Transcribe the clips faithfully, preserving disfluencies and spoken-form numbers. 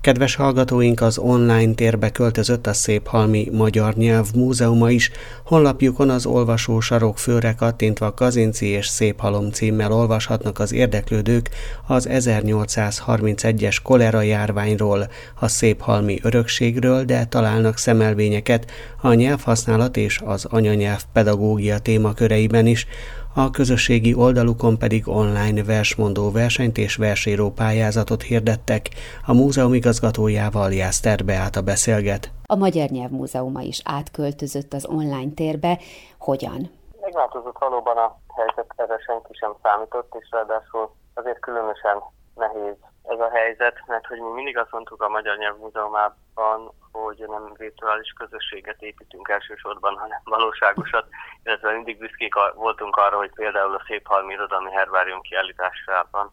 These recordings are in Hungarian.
Kedves hallgatóink, az online térbe költözött a Széphalmi Magyar Nyelv Múzeuma is. Honlapjukon az olvasósarok főre kattintva Kazinczy és Széphalom címmel olvashatnak az érdeklődők az ezernyolcszázharmincegyes kolera járványról, a széphalmi örökségről, de találnak szemelvényeket a nyelvhasználat és az anyanyelv pedagógia témaköreiben is. A közösségi oldalukon pedig online versmondó versenyt és versíró pályázatot hirdettek. A múzeum igazgatójával Jászter Beáta beszélget. A Magyar Nyelv Múzeuma is átköltözött az online térbe. Hogyan? Megváltozott valóban a helyzet, erre senki sem számított, és ráadásul azért különösen nehéz ez a helyzet, mert hogy mi mindig azt mondtuk a Magyar Nyelv Múzeumában, hogy nem virtuális közösséget építünk elsősorban, hanem valóságosat, illetve mindig büszkék voltunk arra, hogy például a Széphalmi Irodalmi Herbárium kiállításában,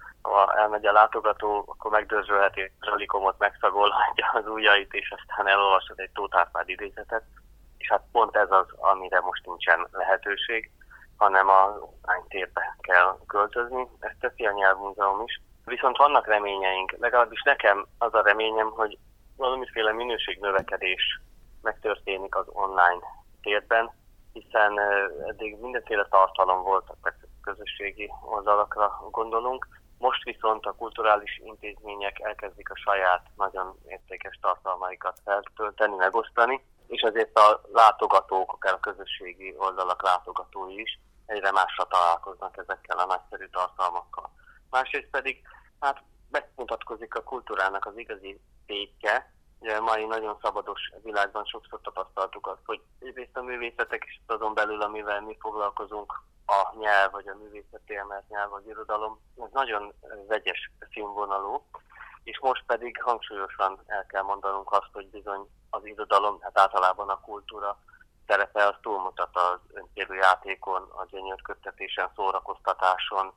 ha elmegy a látogató, akkor megdörzsölheti a zsalikomot, megszagolhatja az ujjait, és aztán elolvashat egy Tóth Árpád idézetet, és hát pont ez az, amire most nincsen lehetőség, hanem a online térbe kell költözni. Ezt teszi a Nyelvmúzeum is. Viszont vannak reményeink, legalábbis nekem az a reményem, hogy valamiféle minőségnövekedés megtörténik az online térben, hiszen eddig mindenféle tartalom volt, a közösségi oldalakra gondolunk, most viszont a kulturális intézmények elkezdik a saját nagyon értékes tartalmaikat feltölteni, megosztani, és ezért a látogatók, akár a közösségi oldalak látogatói is egyre másra találkoznak ezekkel a nagyszerű tartalmakkal. Másrészt pedig hát megmutatkozik a kultúrának az igazi tétje. Ugye a mai nagyon szabados világban sokszor tapasztaltuk azt, hogy egyrészt a művészetek és azon belül, amivel mi foglalkozunk, a nyelv, vagy a művészeti emelt nyelv, az irodalom, ez nagyon vegyes színvonalú, és most pedig hangsúlyosan el kell mondanunk azt, hogy bizony az irodalom, hát általában a kultúra szerepe az túlmutat az önkérő játékon, a gyönyörködtetésen, szórakoztatáson,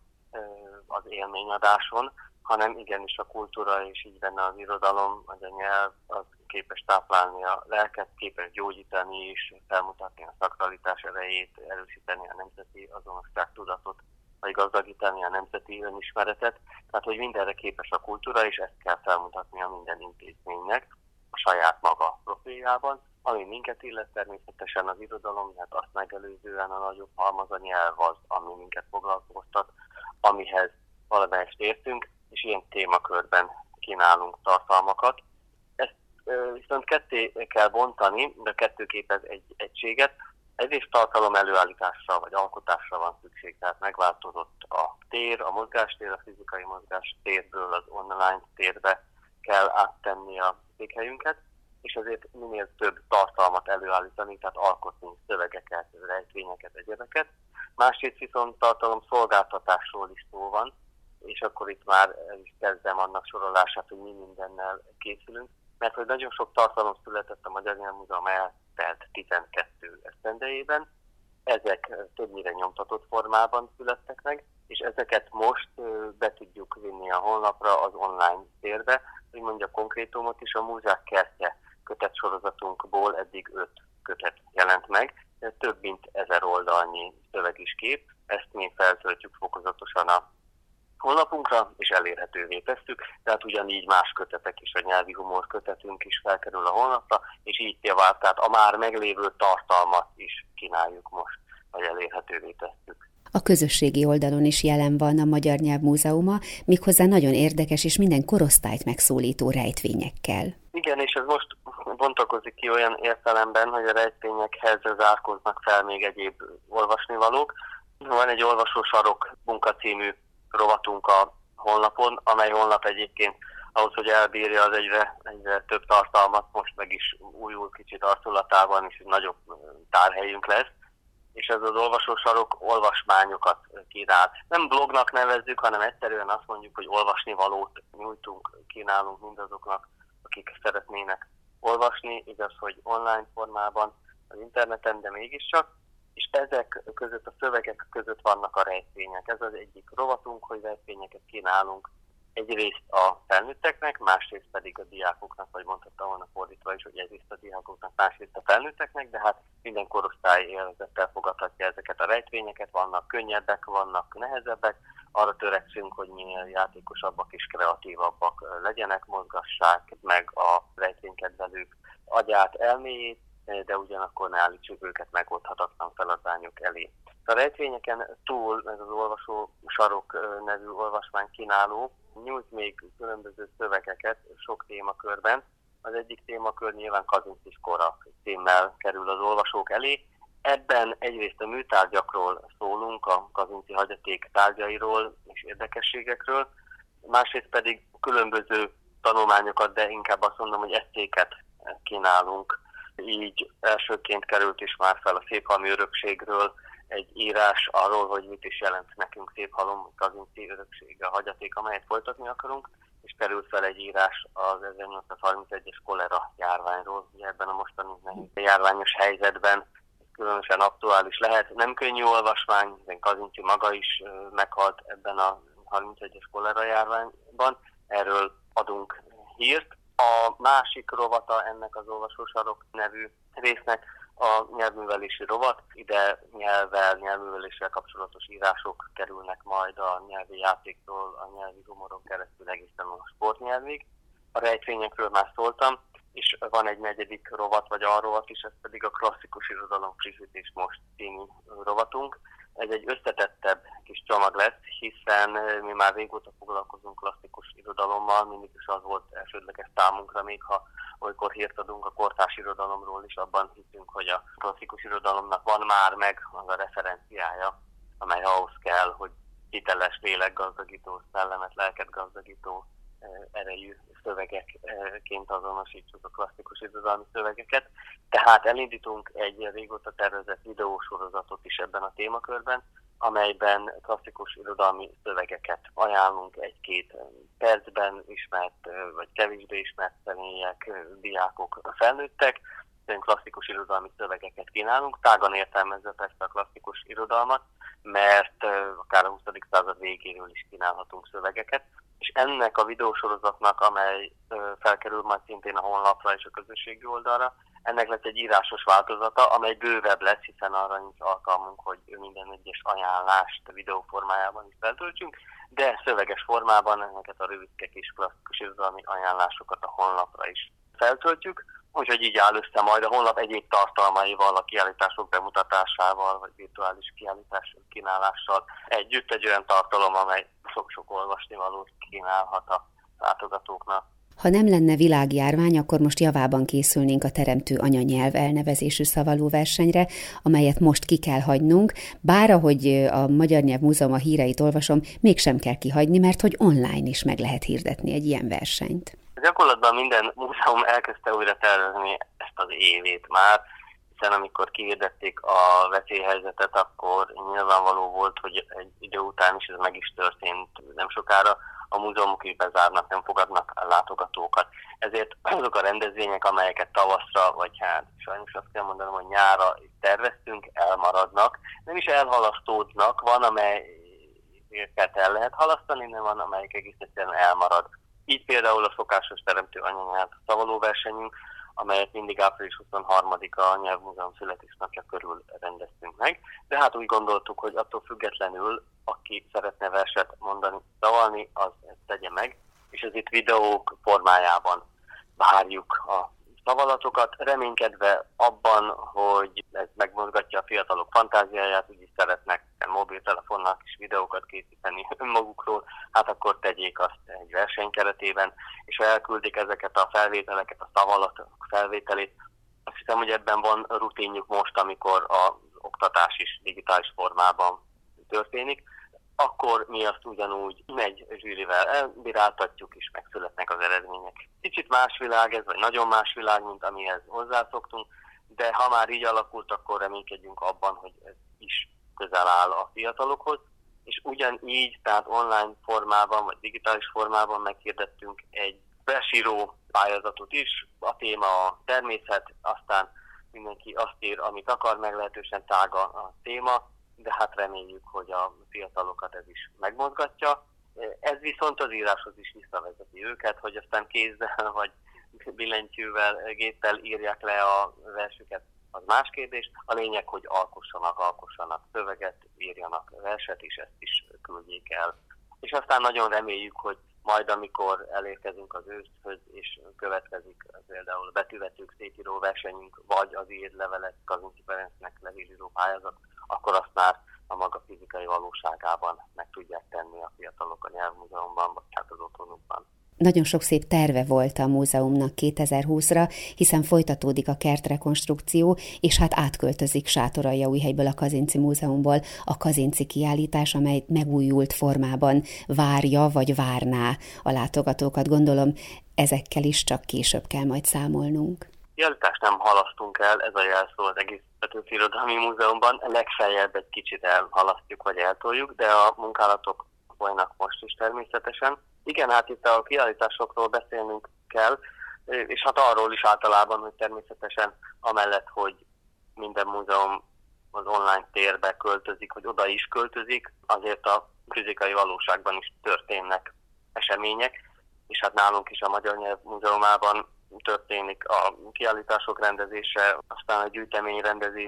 az élményadáson, hanem igenis a kultúra és így benne az irodalom, az a nyelv, az képes táplálni a lelket, képes gyógyítani is, felmutatni a szakralitás erejét, erősíteni a nemzeti azonosságtudatot, vagy gazdagítani a nemzeti önismeretet. Tehát, hogy mindenre képes a kultúra, és ezt kell felmutatni a minden intézménynek a saját maga profiljában. Ami minket illet, természetesen az irodalom, hát azt megelőzően a nagyobb halmaz a nyelv az, ami minket foglalkoztat, amihez valamelyest értünk, és ilyen témakörben kínálunk tartalmakat. Ezt e, viszont ketté kell bontani, de kettő képez egy egységet. Egyrészt tartalom előállításra vagy alkotásra van szükség, tehát megváltozott a tér, a mozgástér, a fizikai mozgástérből az online térbe kell áttenni a székhelyünket, és azért minél több tartalmat előállítani, tehát alkotni szövegeket, rejtvényeket, egyebeket. Másrészt viszont tartalom szolgáltatásról is szó van, és akkor itt már el is kezdem annak sorolását, hogy mi mindennel készülünk, mert hogy nagyon sok tartalom született a Magyar Nyelvmúzeum eltelt tizenkettő esztendejében, ezek többnyire nyomtatott formában születtek meg, és ezeket most be tudjuk vinni a honlapra, az online térbe, hogy mondja konkrétumot is, a Múzsák kertje kötetsorozatunkból eddig öt kötet jelent meg, több mint ezer oldalnyi szöveg is kép, ezt mi feltöltjük fokozatosan a honlapunkra, és elérhetővé tesszük, tehát ugyanígy más kötetek is, a nyelvi humor kötetünk is felkerül a honlapra, és így javább, tehát a már meglévő tartalmat is kínáljuk most, vagy elérhetővé tesszük. A közösségi oldalon is jelen van a Magyar Nyelv Múzeuma, méghozzá nagyon érdekes és minden korosztályt megszólító rejtvényekkel. Igen, és ez most bontakozik ki olyan értelemben, hogy a rejtvényekhez zárkóznak fel még egyéb olvasnivalók. Van egy olvasósarok munkacímű rovatunk a honlapon, amely honlap egyébként ahhoz, hogy elbírja az egyre, egyre több tartalmat, most meg is újul kicsit arculatában, és nagyobb tárhelyünk lesz. És ez az olvasósarok olvasmányokat kínál. Nem blognak nevezzük, hanem egyszerűen azt mondjuk, hogy olvasnivalót nyújtunk, kínálunk mindazoknak, akik szeretnének olvasni, igaz, hogy online formában, az interneten, de mégiscsak. És ezek között, a szövegek között vannak a rejtvények. Ez az egyik rovatunk, hogy rejtvényeket kínálunk egyrészt a felnőtteknek, másrészt pedig a diákoknak, vagy mondhattam volna fordítva is, hogy egyrészt a diákoknak, másrészt a felnőtteknek, de hát minden korosztály élvezettel fogadhatja ezeket a rejtvényeket, vannak könnyebbek, vannak nehezebbek, arra törekszünk, hogy minél játékosabbak és kreatívabbak legyenek, mozgassák meg a rejtvénykedvelők agyát, elméjét, de ugyanakkor ne állítsuk őket megoldhatatlan feladványok elé. A rejtvényeken túl ez az olvasó sarok nevű olvasmány kínáló nyújt még különböző szövegeket sok témakörben. Az egyik témakör nyilván Kazincis kora címmel kerül az olvasók elé. Ebben egyrészt a műtárgyakról szólunk, a Kazinci hagyaték tárgyairól és érdekességekről, másrészt pedig különböző tanulmányokat, de inkább azt mondom, hogy eszéket kínálunk. Így elsőként került is már fel a széphalmi örökségről egy írás arról, hogy mit is jelent nekünk Széphalom, Kazinci örökség, a hagyaték, amelyet folytatni akarunk, és került fel egy írás az ezernyolcszázharmincegyes kolera járványról, ugye ebben a mostani nehéz járványos helyzetben különösen aktuális lehet. Nem könnyű olvasmány, de Kazinci maga is meghalt ebben a harmincegyes kolera járványban, erről adunk hírt. A másik rovata ennek az olvasósarok nevű résznek a nyelvművelési rovat. Ide nyelvvel, nyelvműveléssel kapcsolatos írások kerülnek majd a nyelvi játéktól, a nyelvi humoron keresztül egészen a sportnyelvig. A rejtvényekről már szóltam, és van egy negyedik rovat, vagy alrovat is, ez pedig a klasszikus irodalom frissítés most című rovatunk. Ez egy összetettebb kis csomag lesz, hiszen mi már régóta foglalkozunk klasszikus irodalommal, mindig is az volt elsődleges számunkra, még ha olykor hírt adunk a kortárs irodalomról is, abban hiszünk, hogy a klasszikus irodalomnak van már meg az a referenciája, amely ahhoz kell, hogy hiteles, lélekgazdagító, szellemet, lelket gazdagító erejű szövegekként azonosítsuk a klasszikus irodalmi szövegeket. Tehát elindítunk egy régóta tervezett videósorozatot is ebben a témakörben, amelyben klasszikus irodalmi szövegeket ajánlunk egy-két percben ismert, vagy kevésbé ismert személyek, diákok, felnőttek. Klasszikus irodalmi szövegeket kínálunk, tágan értelmezve persze a klasszikus irodalmat, mert akár a huszadik század végéről is kínálhatunk szövegeket. És ennek a videósorozatnak, amely felkerül majd szintén a honlapra és a közösségi oldalra, ennek lesz egy írásos változata, amely bővebb lesz, hiszen arra nincs alkalmunk, hogy minden egyes ajánlást videó formájában is feltöltsünk, de szöveges formában ezeket a rövidkek és klasszikus irodalmi ajánlásokat a honlapra is feltöltjük. Úgyhogy így áll össze majd a honlap egyéb tartalmaival, a kiállítások bemutatásával, vagy virtuális kiállítás kínálással együtt egy olyan tartalom, amely sok-sok olvasnivalót kínálhat a látogatóknak. Ha nem lenne világjárvány, akkor most javában készülnénk a Teremtő Anyanyelv elnevezésű szavalóversenyre, amelyet most ki kell hagynunk, bár ahogy a Magyar Nyelvmúzeum a híreit olvasom, mégsem kell kihagyni, mert hogy online is meg lehet hirdetni egy ilyen versenyt. Gyakorlatban minden múzeum elkezdte újra tervezni ezt az évét már, hiszen amikor kihirdették a veszélyhelyzetet, akkor nyilvánvaló volt, hogy egy idő után is ez meg is történt nem sokára, a múzeumok is bezárnak, nem fogadnak látogatókat. Ezért azok a rendezvények, amelyeket tavaszra, vagy hát sajnos azt kell mondanom, hogy nyárra terveztünk, elmaradnak. Nem is elhalasztódnak, van, amelyeket el lehet halasztani, de van, amelyik egész egyszerűen elmarad. Így például a szokásos Teremtő Anyanyelv szavalóversenyünk, amelyet mindig április huszonharmadika a Nyelvmúzeum születésnapja körül rendeztünk meg. De hát úgy gondoltuk, hogy attól függetlenül, aki szeretne verset mondani, szavalni, az ezt tegye meg, és ez itt videók formájában várjuk a szavalatokat, reménykedve abban, hogy ez megmozgatja a fiatalok fantáziáját, úgyis szeretnek mobiltelefonnal is videókat készíteni önmagukról, hát akkor tegyék azt egy verseny keretében, és ha elküldik ezeket a felvételeket, a szavalatok felvételét, azt hiszem, hogy ebben van rutinjuk most, amikor az oktatás is digitális formában történik, akkor mi azt ugyanúgy egy zsűrivel elbíráltatjuk, és megszületnek az eredmények. Kicsit más világ ez, vagy nagyon más világ, mint amihez hozzászoktunk, de ha már így alakult, akkor reménykedjünk abban, hogy ez is közel áll a fiatalokhoz, és ugyanígy, tehát online formában, vagy digitális formában meghirdettünk egy versíró pályázatot is, a téma a természet, aztán mindenki azt ír, amit akar, meglehetősen tága a téma, de hát reméljük, hogy a fiatalokat ez is megmozgatja. Ez viszont az íráshoz is visszavezeti őket, hogy aztán kézzel vagy billentyűvel, géppel írják le a versüket, az más kérdés. A lényeg, hogy alkossanak, alkossanak szöveget, írjanak verset, és ezt is küldjék el. És aztán nagyon reméljük, hogy majd amikor elérkezünk az őszhöz, és következik például a betűvetők szétíró versenyünk, vagy az írlevelek Kazinczy Ferencnek levélíró pályázat, akkor azt már a maga fizikai valóságában meg tudják tenni a fiatalok a nyelvmúzeumban, vagy hát az otthonukban. Nagyon sok szép terve volt a múzeumnak kétezer-húszra, hiszen folytatódik a kertrekonstrukció, és hát átköltözik Sátoraljaújhelyből a Kazinczy Múzeumból a Kazinczy kiállítás, amely megújult formában várja vagy várná a látogatókat. Gondolom, ezekkel is csak később kell majd számolnunk. Kiállítást nem halasztunk el, ez a jelszó az egész Petőfi Irodalmi Múzeumban. Legfeljebb egy kicsit elhalasztjuk vagy eltoljuk, de a munkálatok folynak most is természetesen. Igen, hát itt a kiállításokról beszélnünk kell, és hát arról is általában, hogy természetesen amellett, hogy minden múzeum az online térbe költözik, hogy oda is költözik, azért a fizikai valóságban is történnek események, és hát nálunk is a Magyar Nyelv Múzeumában történik a kiállítások rendezése, aztán a gyűjteményrendezés,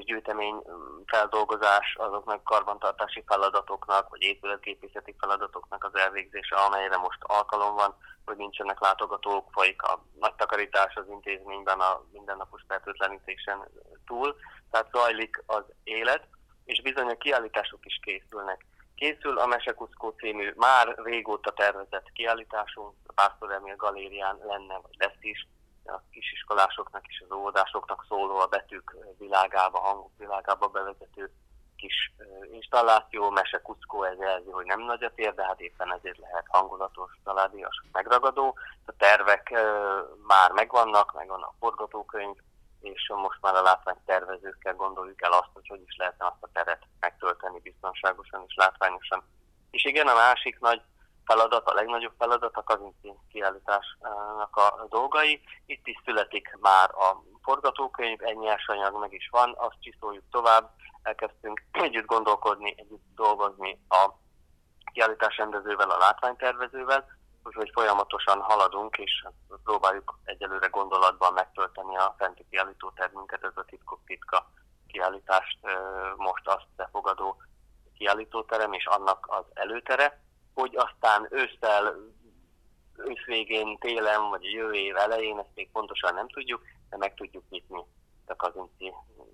gyűjteményfeldolgozás, azoknak karbantartási feladatoknak, vagy épületgépészeti feladatoknak az elvégzése, amelyre most alkalom van, hogy nincsenek látogatók, folyik a nagy takarítás az intézményben a mindennapos fertőtlenítésen túl, tehát zajlik az élet, és bizony a kiállítások is készülnek. Készül a Mesekuckó című már régóta tervezett kiállításunk, a Pásztor Emil Galérián lenne, vagy lesz is, a kisiskolásoknak és az óvodásoknak szóló a betűk világába, hangok világába bevezető kis installáció. Mesekuckó, ez jelzi, hogy nem nagy a tér, de hát éppen ezért lehet hangulatos, családias, megragadó. A tervek már megvannak, megvan a forgatókönyv, és most már a látványtervezőkkel gondoljuk el azt, hogy hogy is lehetne azt a teret megtölteni biztonságosan és látványosan. És igen, a másik nagy feladat, a legnagyobb feladat a Kazinczy kiállításnak a dolgai. Itt is születik már a forgatókönyv, egy nyersanyag meg is van, azt csiszoljuk tovább, elkezdtünk együtt gondolkodni, együtt dolgozni a kiállításrendezővel, a látványtervezővel, úgyhogy folyamatosan haladunk, és próbáljuk egyelőre gondolatban megtölteni a fenti kiállítótermünket, ez a Titkok titka kiállítást most azt befogadó kiállítóterem, és annak az előtere, hogy aztán ősszel, ősz végén, télen, vagy a jövő év elején, ezt még pontosan nem tudjuk, de meg tudjuk nyitni a Kazinczy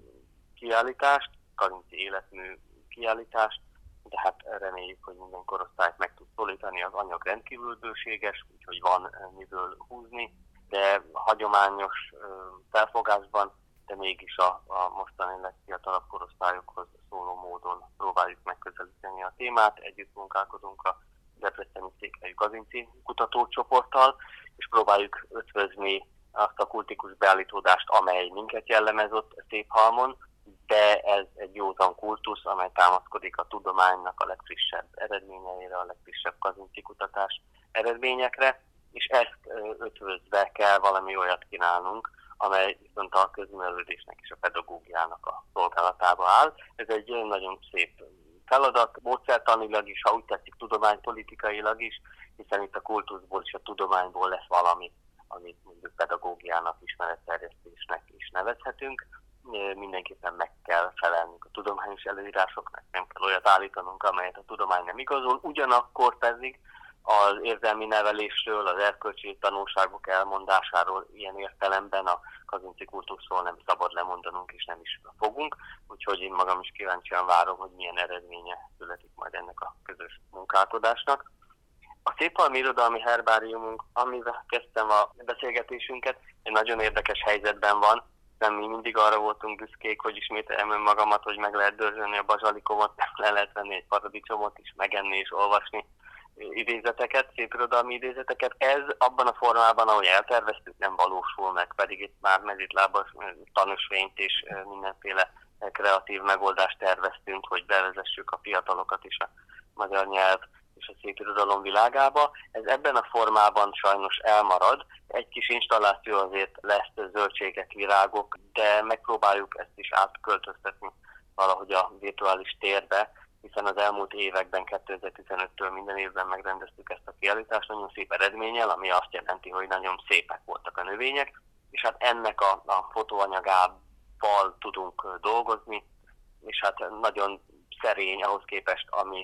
kiállítást, Kazinczy életmű kiállítást, de hát reméljük, hogy minden korosztályt meg tud szólítani, az anyag rendkívül bőséges, úgyhogy van miből húzni, de hagyományos felfogásban, de mégis a, a mostani legfiatalabb korosztályokhoz szóló módon próbáljuk megközelíteni a témát, együtt munkálkodunk a debreceni székhelyű Kazinczy kutatócsoporttal, és próbáljuk ötvözni azt a kultikus beállítódást, amely minket jellemezott Széphalmon, de ez egy józan kultusz, amely támaszkodik a tudománynak a legfrissebb eredményeire, a legfrissebb Kazinczy kutatás eredményekre, és ezt ötvözve kell valami olyat kínálnunk, amely viszont a közművelődésnek és a pedagógiának a szolgálatába áll. Ez egy nagyon szép feladat, módszertanilag is, ha úgy tetszik, tudománypolitikailag is, hiszen itt a kultuszból és a tudományból lesz valami, amit mondjuk pedagógiának, ismeretterjesztésnek is nevezhetünk. Mindenképpen meg kell felelnünk a tudományos előírásoknak, nem kell olyat állítanunk, amelyet a tudomány nem igazol, ugyanakkor pedig az érzelmi nevelésről, az erkölcsi tanulságok elmondásáról ilyen értelemben a Kazinczy kultuszról nem szabad lemondanunk, és nem is fogunk, úgyhogy én magam is kíváncsian várom, hogy milyen eredménye születik majd ennek a közös munkálkodásnak. A Széphalmi Irodalmi Herbáriumunk, amivel kezdtem a beszélgetésünket, egy nagyon érdekes helyzetben van, nem mi mindig arra voltunk büszkék, hogy ismételjem önmagamat, hogy meg lehet dörzsölni a bazsalikomot, le lehet venni egy paradicsomot is, megenni és olvasni idézeteket, szépirodalmi idézeteket. Ez abban a formában, ahogy elterveztük, nem valósul meg, pedig itt már mezitlábas tanúsvényt és mindenféle kreatív megoldást terveztünk, hogy bevezessük a fiatalokat is a magyar nyelv és a szépirodalom világába. Ez ebben a formában sajnos elmarad. Egy kis installáció azért lesz, zöldségek, virágok, de megpróbáljuk ezt is átköltöztetni valahogy a virtuális térbe, hiszen az elmúlt években, kétezer-tizenöttől minden évben megrendeztük ezt a kiállítást nagyon szép eredménnyel, ami azt jelenti, hogy nagyon szépek voltak a növények, és hát ennek a, a fotóanyagával tudunk dolgozni, és hát nagyon szerény ahhoz képest, ami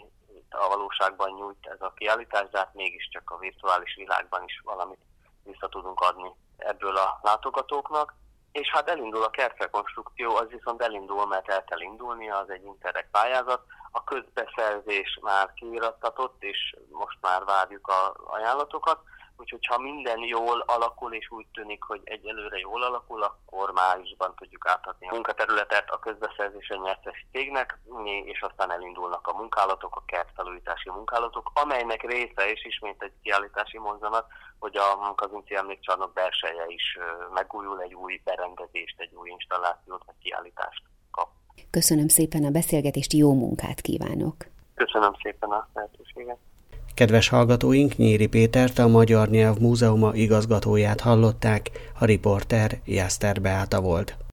amit a valóságban nyújt ez a kiállítás, de hát mégiscsak a virtuális világban is valamit vissza tudunk adni ebből a látogatóknak. És hát elindul a kertrekonstrukció, az viszont elindul, mert el kell indulnia, az egy Interreg pályázat. A közbeszerzés már kiirattatott, és most már várjuk az ajánlatokat. Úgyhogy ha minden jól alakul, és úgy tűnik, hogy egyelőre jól alakul, akkor májusban tudjuk átadni a munkaterületet a közbeszerzésen nyertes cégnek, és aztán elindulnak a munkálatok, a kertfelújítási munkálatok, amelynek része, és ismét egy kiállítási mozzanat, hogy a Kazinczy Emlékcsarnok belseje is megújul, egy új berendezést, egy új installációt, vagy kiállítást kap. Köszönöm szépen a beszélgetést, jó munkát kívánok! Köszönöm szépen a lehetőséget! Kedves hallgatóink, Nyíri Pétert, a Magyar Nyelv Múzeuma igazgatóját hallották, a riporter Jászter Beáta volt.